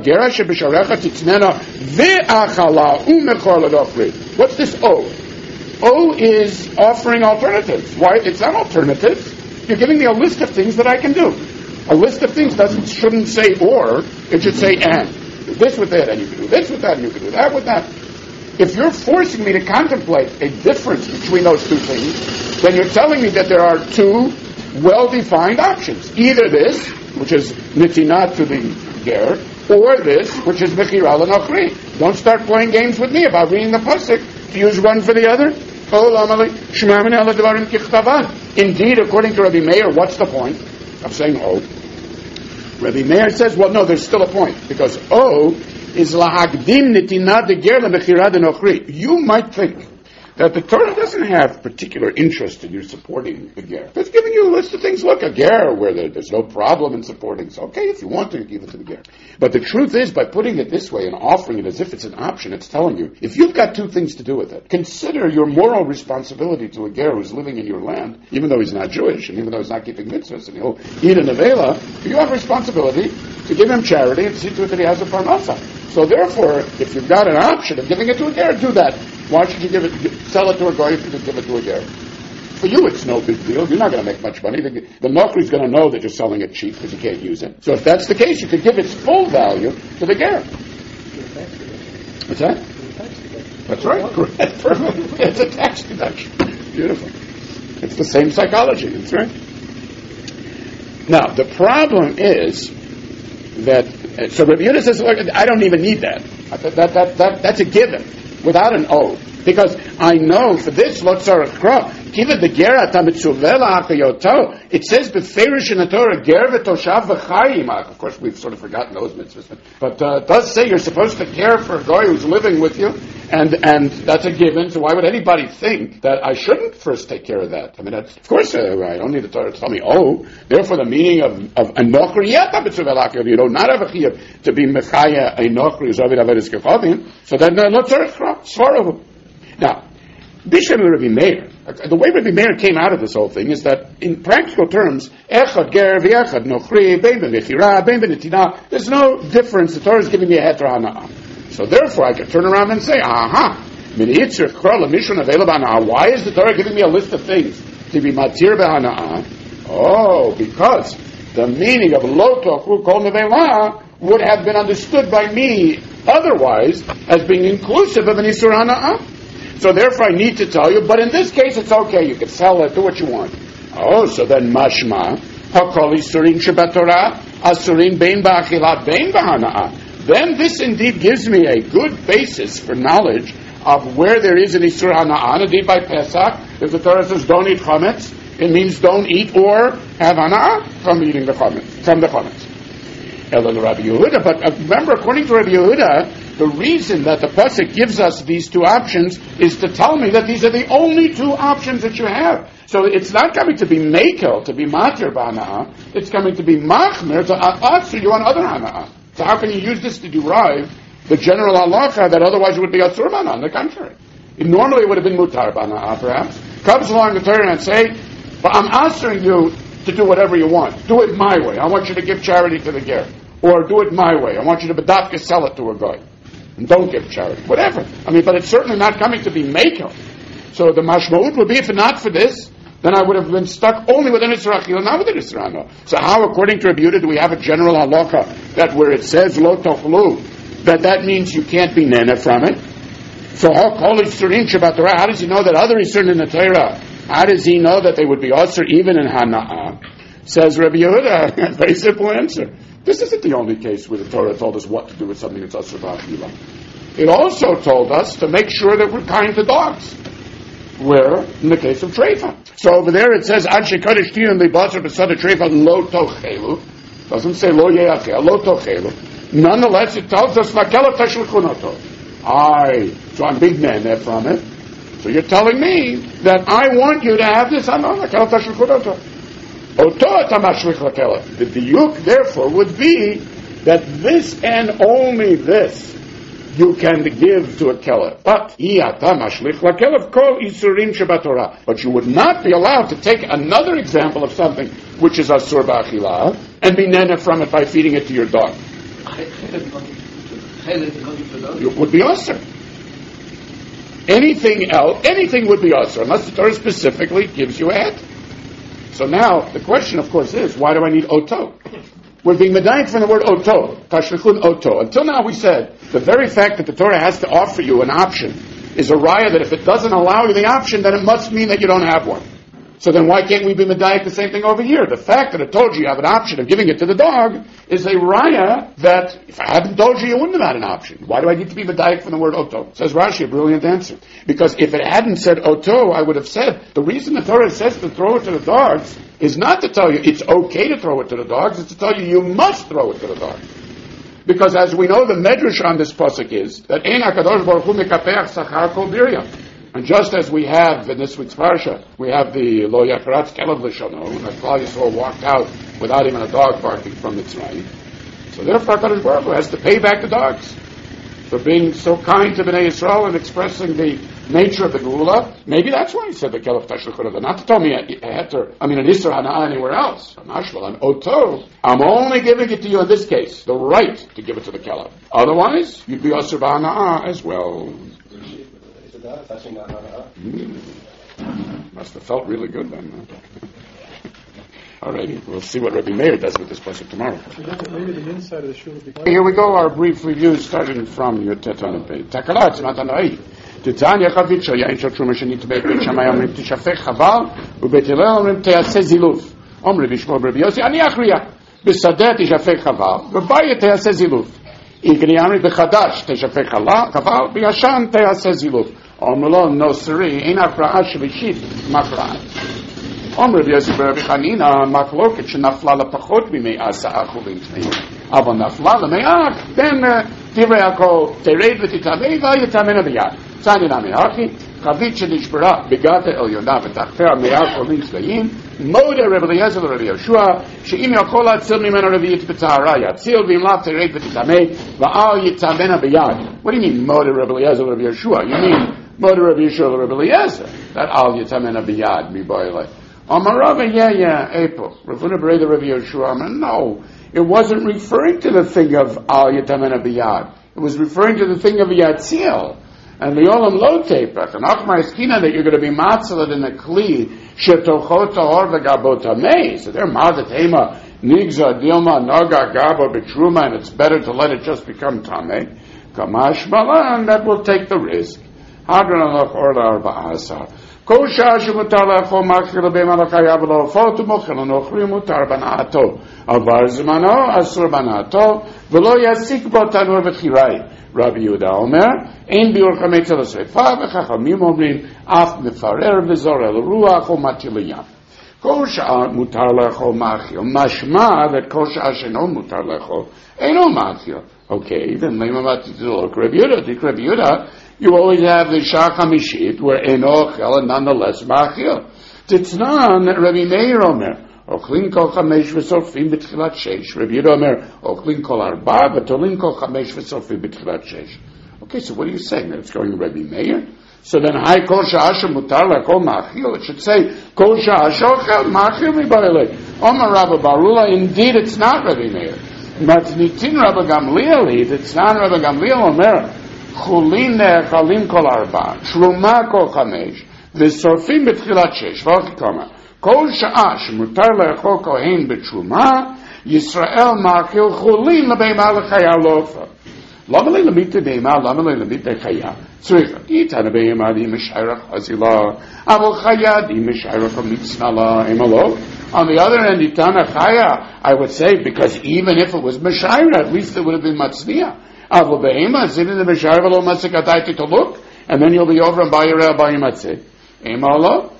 this O? O is offering alternatives. Why? It's not alternatives. You're giving me a list of things that I can do. A list of things doesn't shouldn't say or, it should say and. Do this with it, and you can do this with that, and you can do that with that. If you're forcing me to contemplate a difference between those two things, then you're telling me that there are two well-defined options. Either this, which is nitinat to the ger, or this, which is mechira l'nochri. Don't start playing games with me about reading the pasuk to use one for the other. Indeed, according to Rabbi Meir, what's the point? of saying O. Rabbi Meir says, well, no, there's still a point, because O is lahagdim nitinat de ger lemechirad enochri. You might think that the Torah doesn't have particular interest in you supporting the ger. It's giving you a list of things. Look, a ger where there, there's no problem in supporting. So, okay, if you want to, give it to the ger. But the truth is, by putting it this way and offering it as if it's an option, it's telling you, if you've got two things to do with it, consider your moral responsibility to a ger who's living in your land, even though he's not Jewish, and even though he's not keeping mitzvahs, and he'll eat a nevela, you have responsibility to give him charity and see to it that he has a parnasa. So therefore, if you've got an option of giving it to a ger, do that. Why should you give it, sell it to a guy if you can give it to a ger? For you, it's no big deal. You're not going to make much money. The, the nokri's going to know that you're selling it cheap because you can't use it. So if that's the case, you could give its full value to the ger. What's that? That's right. Correct. Perfect. It's a tax deduction. Beautiful. It's the same psychology. That's right. Now, the problem is that, so Rabbi Yehuda says, look, I don't even need that. That, that, that, that. That's a given, without an O. Because I know for this, lo tzarech kra, kiva de gera ta mitzuvela achayoto. It says beferish in the Torah, ger v'toshav v'chayim. Of course, we've sort of forgotten those mitzvahs, but uh, it does say you're supposed to care for a guy who's living with you, and and that's a given. So why would anybody think that I shouldn't first take care of that? I mean, that's, of course, uh, I don't need the Torah to tell me, oh, therefore the meaning of of a nokri yet ta mitzuvela achayoto. You don't not have a chiyuv to be mechaya a nokri who's avid avedis kechavim. So then lo tzarech kra svarahu. Now, Bishem Rabbi Meir, the way Rabbi Meir came out of this whole thing is that, in practical terms, echad ger v'echad nochri, bein b'nechira, bein b'netina, there's no difference. The Torah is giving me a heter hana'ah. So therefore, I can turn around and say, aha, min yitzir kra l'mishon available hana'ah. Why is the Torah giving me a list of things to be matir b'hana'ah? Oh, because the meaning of lo tochru kol nevela would have been understood by me otherwise as being inclusive of an isur hana'ah. So therefore I need to tell you, but in this case it's okay, you can sell it, do what you want. Oh, so then mashma, hakol isurin shebat Torah, asurin bein ba'achilat bein b'hana'ah. Then this indeed gives me a good basis for knowledge of where there is an isur hana'ah. Indeed by Pesach, if the Torah says don't eat chametz, it means don't eat or have hana'ah from eating the chametz, from the chametz. Elul Rabbi Yehuda, but remember, according to Rabbi Yehuda, the reason that the pasuk gives us these two options is to tell me that these are the only two options that you have. So it's not coming to be mekel, to be matir b'hana'ah. It's coming to be machmer, to asur you on other hana'ah. So how can you use this to derive the general halacha that otherwise would be asur b'hana'ah? On the contrary, it normally would have been mutar b'hana'ah, perhaps. Comes along the Torah and say, but I'm asking you to do whatever you want. Do it my way. I want you to give charity to the ger. Or do it my way. I want you to bedafka sell it to a guy. And don't give charity. Whatever. I mean, but it's certainly not coming to be mekel. So the mashma'ut would be, if not for this, then I would have been stuck only with an Isra Achila, not with an Isra Hana'ah. So how, according to Rabbi Yehuda, do we have a general halacha that where it says lo tochlu, that that means you can't be nene from it? So how kol isurin shebat Torah? How does he know that other isurin in the Torah? How does he know that they would be asur even in Hana'ah? Says Rabbi Yehuda, very simple answer. This isn't the only case where the Torah told us what to do with something that's asur b'achila. It also told us to make sure that we're kind to dogs. Where? In the case of treifa. So over there it says, Ad shekodesh tiyun libasar b'sada treifa lo tochelu. Doesn't say lo yeachel, lo tochelu. Nonetheless, it tells us, Makela tashlichunoto. I, so I'm big man there from it. So you're telling me that I want you to have this, I know, Makela tashlichunoto. The diuk, therefore, would be that this and only this you can give to a kelef. But but you would not be allowed to take another example of something which is asur b'achila and be nene from it by feeding it to your dog. It would be asur. Anything else, anything would be asur, unless the Torah specifically gives you a head. So now, the question, of course, is, why do I need oto? We're being medayik from the word oto, tashlichun oto. Until now we said, the very fact that the Torah has to offer you an option is a raya that if it doesn't allow you the option, then it must mean that you don't have one. So then why can't we be medayik the same thing over here? The fact that it told you you have an option of giving it to the dog is a raya that if I hadn't told you, you wouldn't have had an option. Why do I need to be medayik from the word oto? Says Rashi, a brilliant answer. Because if it hadn't said oto, I would have said, the reason the Torah says to throw it to the dogs is not to tell you it's okay to throw it to the dogs, it's to tell you you must throw it to the dogs. Because as we know, the medrash on this pasuk is that Ein HaKadosh Baruch Hu mekapeach sachar kol birya. And just as we have in this week's parsha, we have the Lo Yakaratz Kelev L'Shono, that Klal Yisrael walked out without even a dog barking from Mitzrayim. So therefore, HaKadosh Baruch Hu has to pay back the dogs for being so kind to Bnei Yisrael and expressing the nature of the Geula. Maybe that's why he said the Kelev Tashlichurah. Not to tell me a heter, I mean an Isser Hana anywhere else. Mashval, an Oto. I'm only giving it to you in this case, the right to give it to the Kelev. Otherwise, you'd be Asur B'Hana'ah as well. Mm. Must have felt really good then. Alrighty, we'll see what Rabbi Meir does with this pasuk tomorrow. Maybe the inside of the shoe would be. Here we go, our brief review starting from your Tetan page. Takalat, Matanai. Titania Chavit Shaya Inshot Truma Shanit Beit Beit Shammai Omrim Tishafech Chaval Ubeit Hillel Omrim Teaseh Ziluf Omrim Bishmo Rabbi Yossi Ani Achriya B'Sadeh Tishafech Chaval B'Bayit Teaseh Ziluf Igri Amri B'Chadash Tishafech Chaval B'Yashan Teaseh Ziluf Omrlo No Siri Ein Afra'ah Shavishit Mafra'ah Omri B'Yossi B'Rabbi Chanina Machloket Shenafla L'Pachot B'Mei Asa Achulin Tmei Ava Nafla L'Me'ach Then Divrei HaKol Tered V'Titamei V'Yitamena B'Yad Tzani Nami Hachi Chavit Shenishbara Begata El Yonah V'Tachter Me'ach Olin Tzvayim Moda Rebbe Eliezer Rebbe Yoshua She'im Yakol Atzil Mimena Reviyit B'Tahara Yatzil V'Im Lav Tered V'Titamei V'Al Yitamena B'Yad. What do you mean Moda Rebbe Eliezer Rebbe Yoshua? You mean Moda Rebbe Yoshua Rebbe Eliezer? That Al Yitamena B'Yad Miboyle. Amarava, yeah, yeah, April. Ravuna Bereda Rebbe Yoshua. No, it wasn't referring to the thing of Al Yitamena B'Yad. It was referring to the thing of Yatzil. And the Olam Lo Tepach, and Achmar Eskina, that you're going to be matzalat in a Kli, Shetochot Tahor V'Gabot Tamei. So they're Mazat Hema, Nigza, Dilma, Naga, Gabo, B'Truma, and it's better to let it just become Tamei. Kamash Malan, that will take the risk. Hadran Alach Orla Arba Asar. Kol Shah Shemutar La'achol Machil L'Beim Alachayav L'Ofot U'Mochel L'Nochri Mutar Bana'ato. Avar Zmano, Asur Bana'ato, V'lo Yasik Bo Tanur V'Chirai. Rabbi Yehuda Omer, Ein Biur Chametz El Sreifa, V'Chachamim Omrim, Af Mefarer V'Zor El Ruach O Matil Yam. Kol Sha'ar Mutar La'achol Machil. Mashma that Kol Sha'ar Sheno Mutar La'achol Eino Machil. Okay, then Lema Matizul Rabbi Yehuda. Dik Rabbi Yehuda, you always have the Shach HaMishit where Eino Chel and nonetheless Machil. Titznan Rabbi Meir Omer. Ochlin kol chamesh v'sorfim b'tchilat sheish. Rabbi Yehuda Omer, ochlin kol arba, v'tolin kol chamesh v'sorfim b'tchilat sheish. Okay, so what are you saying? That it's going to Rabbi Meir? So then, hai kol sha'asha mutar la'kol ma'achil. It should say, kol sha'asha ochel ma'achil mi'barele. Omer Rabba Barula, indeed it's not Rabbi Meir. Matnitin Rabba Gamliel, it's not Rabba Gamliel Omer, chulin ne'echalim kol arba, shluma kol chamesh, v'sorfim b'tchilat sheish. V'achikoma. Kol sha'ah shemutar le'echol kohen b'tshuma, Yisrael ma'achil chulin l'beima l'chaya lofa. Lama le'lamita beima, lama le'lamita chaya. Tzricha, itana beima di mishayrach hazila, avol chaya di mishayrach mitznala emalo. On the other hand, itana chaya, I would say, because even if it was mishayrach, at least it would have been matzniya. Avol beima, zinin the mishayrach v'lo matzikatayti to look, and then you'll be over and buy your real buy your matzeh. Emalo.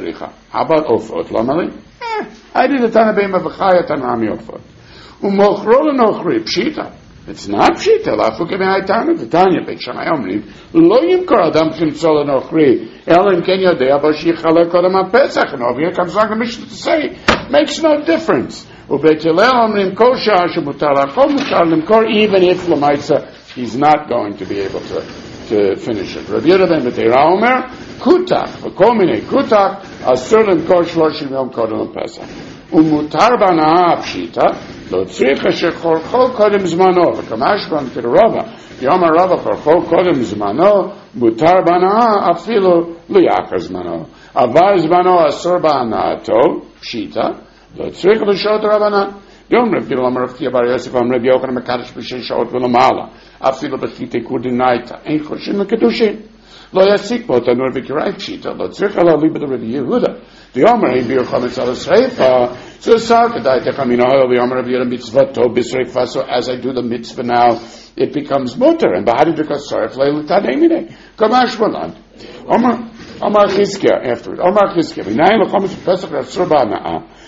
How about Ofot? Lamali? Eh, I did a Tana Beima V'chaya Tanami Ofot. Umochro l'nochri, Pshita. It's not Pshita. Lafu k'mei Tana, V'tanya, Beit Shammai Omrim, Lo yimkor Adam chimtzo l'nochri, El im ken yodea bo shichalek kodem ha-Pesach. And over here comes like a Mishnah to say, makes no difference. Ubeit Hillel Omrim, Kol sha'ah shemutar la'achol mutar l'mkor, even if l'maitza, he's not going to be able to, to finish it. Rabbi Yehuda ben Beteira Omer, Kutach, v'komine Kutach, asur l'mkor shloshim yom kodem l'Pesach. Umutar bana'ah pshita, lo tzricha shechorcho kodem zmano, v'kamash ban Rava, yom ha'Rava chorcho kodem zmano, mutar bana'ah afilu liyachar zmano. Avar zmano asur bana'ato, pshita, lo tzricha l'shot Rabbanan. Yom Reb Gilal Amar Rav Chia Bar Yosef Am Reb Yochanan Mekadosh b'shei shaot v'lamala, afilu b'chitei kudinaita, ein choshin l'kedushin. Lo yasik bo tanur v'kirai pshita, lo tzricha la'liba Rabbi Yehuda. The Omer ein biur chametz al sreifa, so sar kedai techamina oil, the Omer Rabbi Yehuda mitzvah tov b'sreifa, so as I do the mitzvah now, it becomes mutter, and b'hadi b'kas saref le'lutanei minei, kamash malan. Omer, Omar Chizkiah afterwards, Omar Chizkiah, v'nayin l'chametz pesach asur ba'ana'ah,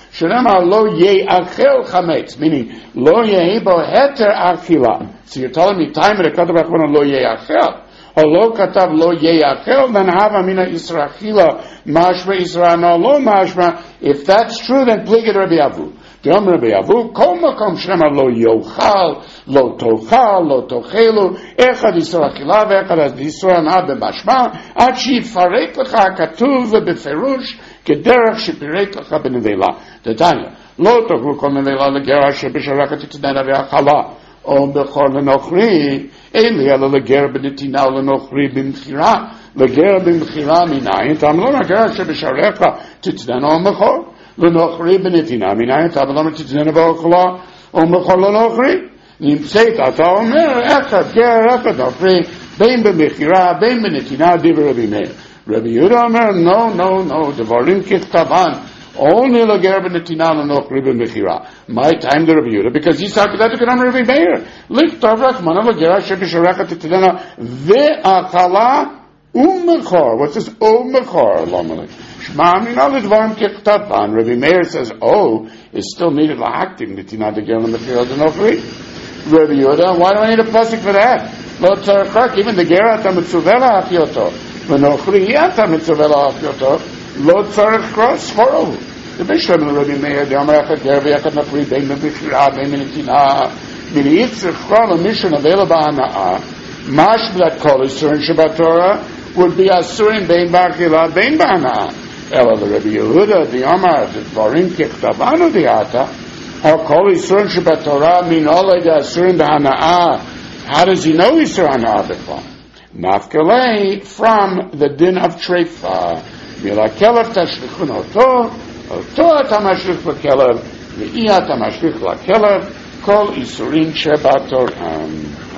Shenema lo ye'achel chametz, meaning lo yehi bo heter achila. So you're telling me time at Katav Achron lo ye'achel. Or lo katav lo ye'achel, then hava mina isra achila, mashma isra no lo mashma. If that's true, then pligid Rabbi Avu. Yom Rabbi Avu, kol makom shenema lo yochal, lo tochal, lo tochelu, echad isra achila, ve'echad isra na b'mashma, ad shifarek lecha katuv beferush, כדרך שפירק לך בנבלה. דתניא, לא תאכלו כל נבלה לגר שבשרקת תתננה והאכלה, או בכל לנוכרי, אלי אלא לגר בנתינה או לנוכרי במחירה, לגר במחירה מנין, תאמלו לגר שבשרקת תתננה או מחור, לנוכרי בנתינה מנין, תאמלו תתננה והאכלה, או מחור לנוכרי. נמצאת, אתה אומר, אחד גר, אחד נוכרי, בין במחירה, בין בנתינה, דיבר רבי מאיר. Rabbi Yehuda Omer, no, no, no, Devarim Kichtavan, only Lager B'netina L'nochri B'mechira. My time to Rabbi Yehuda, because he's talking about the Kedam Rabbi Meir. Lichtav Rachmana Lager Asher B'sharachat Titidena Ve'achala U'mechor. What's this U'mechor? Shema Amina L'Devarim Kichtavan. Rabbi Meir says, oh, it's still needed L'haktim Netina Lager B'mechira L'nochri. Rabbi Yehuda, why do I need a pasuk for that? Lo tzarechak, even the Gerat HaMetzuvela Achioto. ונוכרי אתה מצווה לאהב אותו, לא צריך קרוס פורו. זה בשלם לרבי מאיר, דאמר אחד גר ויחד נוכרי, בין בבחירה, בין בנתינה, מנהיד צריכה למי שנבלה בהנאה, משבלת כל איסורים שבתורה, would be אסורים בין באכילה, בין בהנאה. אלא לרבי יהודה, דאמר, דברים ככתבנו דעתה, כל איסורים שבתורה, מנהולד אסורים בהנאה. How does he know איסור הנאה בכלל? Nafkalei from the din of Treifa. Mila kelev tashlichun oto, oto tamashlich lekelev, ve'iyat tamashlich lekelev, kol isurin shebatorah.